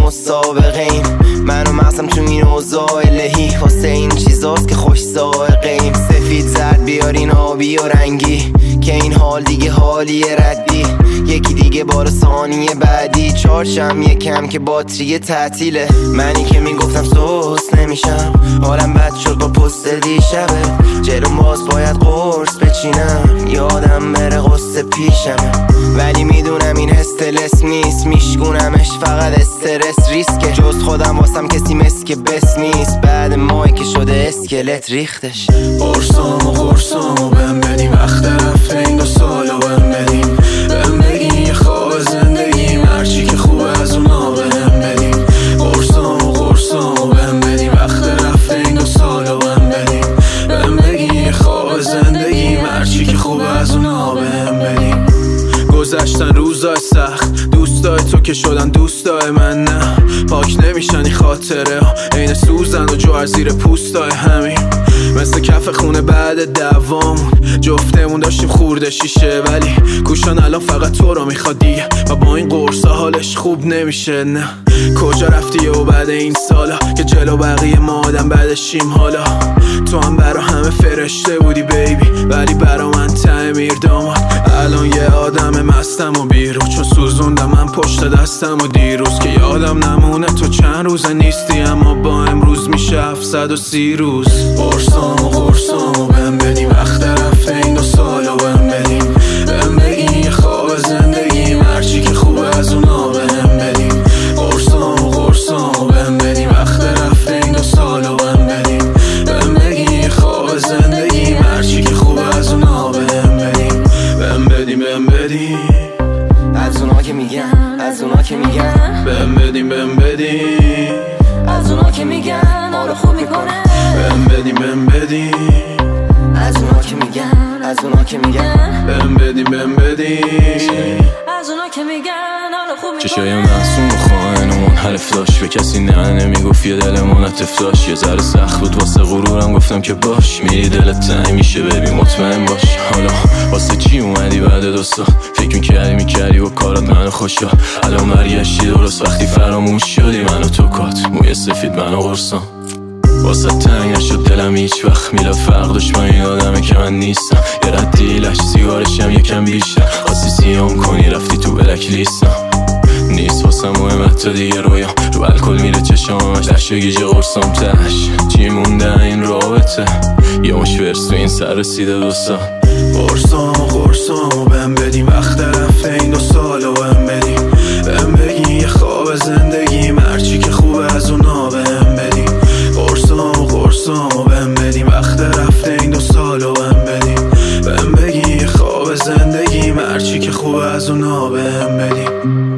مسابقه ایم، من و مغزم تو این اوضاع الهی، واسه این چیزاست که خوش سائقه ایم. سفید زرد بیارین آبی و رنگی، که این حال دیگه حالی ردی. یکی دیگه بار ثانیه بعدی، چارچم یکم که باتری تعطیله. منی که میگفتم سوس نمیشم، حالم بد شد با پست دیشبه. جلوم باز باید قرص بچینم، یادم بره قصه پیشمه. ولی میدونم این استرس نیست، میشکونمش فقط استرس ریسکه. جز خودم واسم کسی مثل که بس نیست، بعد ماهی که شده اسکلت ریختش. قرصامو بهم بدیم، وقت رفته این 2 سالو بهم بدیم. بهم بگین یه خواب زندگیم، هرچی که خوبه از اونا بهم بدیم. قرصامو بهم بدیم، وقت رفته این 2 سالو بهم بدیم. بهم بگین یه خواب زندگیم، هرچی که خوبه از اونا بهم بدیم. گذشتن روزای سخت، دوستای تو که شدن دوستای من نه. پاک نمیشن این خاطره ها، عین سوزن و جوهر زیر پوستای همین. مثل کف خونه بعد دوامون، جفتمون داشتیم خورده شیشه. ولی گوشان الان فقط تو رو میخواد دیگه، و با این قرصا حالش خوب نمیشه. نه کجا رفتی و بعد این سالا که جلو بقیه ما آدم بعدشیم. حالا تو هم برا همه فرشته بودی بیبی، ولی برا من تعمیر داماد. الان یه آدم مستم و بیرو، چون سوزوندم من پشت دستم و دیروز. که یادم نمونه تو چند روزه نیستی، اما با امروز میشه 730 روز. قرصامو بهم بدیم، وقت رفته این 2 سالو بهم بدیم. بهم بگین یه خواب زندگیم، هرچی که خوبه از اونا بهم بدیم. قرصامو بهم بدیم، وقت رفته این 2 سالو بهم بدیم. بهم بگین یه خواب زندگیم، هرچی که خوبه از اونا بهم بدیم. بهم بدیم از اونا که میگن، از اونا که میگن. بهم بدیم از اونا که میگن حالو خوب میکنه. بهم بدیم از اونا که میگن، از اونا که میگن. بهم بدیم از اونا که میگن حالو خوب میکنه. چشای معصوم و خواهنمون حرف داشت، به کسی نه نمیگفت، یه دلمون عطف داشت. یه ذره سخت بود واسه غرورم، گفتم که باش میری دلت تنگ میشه ببین مطمئن باش. حالا واسه چی اومدی بعد 2 سال؟ فکر میکردی و کارات منو خوشا. الان برگشتی درست وقتی فراموش شدی، منو تو کات موی سفید منو قرصام. واسه تنگ نشد دلم هیچ وقت، میلاد فرق داشت با این آدمه که من نیستم. یه ردی لش سیگارشم یکم بیشتر، خواستی سیام کنی رفتی تو بلک لیستم. نیست واسه مهم تا دیگه رویام، رو الکل میره چشامش، لش و گیجه قرصام تش. چی مونده این رابطه، یه مش ورس تو این سر رسیده 2 سال. قرصامو بهم بدیم، وقت رفته این 2 سالو بهم بدیم. بهم بگین یه خواب زندگیم، هرچی که خوبه از اونا بهم بدیم. قرصامو بهم بدیم، وقت رفته این 2 سالو بهم بدیم. بهم بگین یه خواب زندگیم، هرچی که خوبه از اونا بهم بدیم.